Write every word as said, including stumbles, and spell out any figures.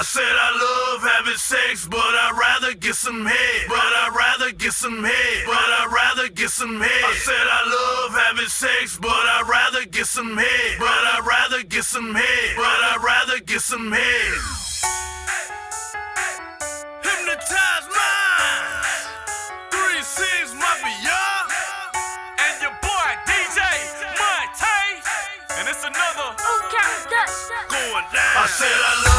I said I love having sex, but I'd rather get some head. But I'd rather get some head. But I'd rather get some head. I said I love having sex, but I'd rather get some head. But I'd rather get some head. But I'd rather get some head. Hypnotize minds. Three six Mafia. And your boy D J Monte. And it's another going down. I said I love